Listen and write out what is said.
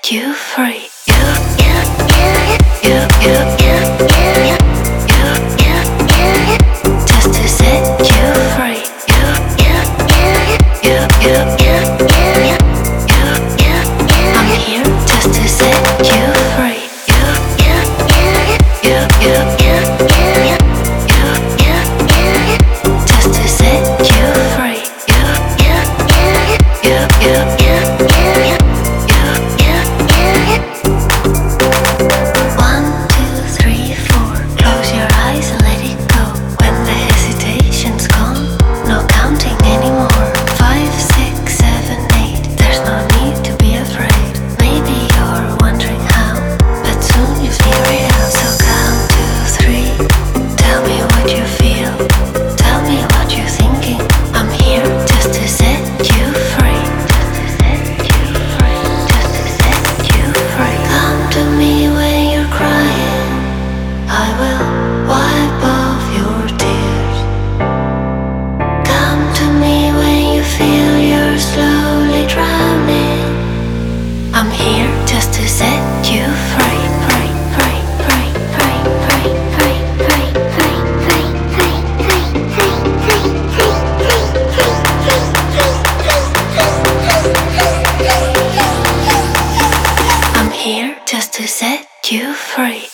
you free. You, just to set you free. I'm here just to set you free. Just to set you free. One, two, three, four. Close your eyes and let it go. When the hesitation's gone, no counting anymore. 5, 6, 7, 8. There's no need to be afraid. Maybe you're wondering how, but soon you figure it out. So count to 3. Tell me what you feel. Tell me what you're thinking. I'm here just to set you free. Come to me when you're crying. I will wipe off your tears. Come to me when you feel you're slowly drowning. I'm here just to set you free. I'm here just to set you free.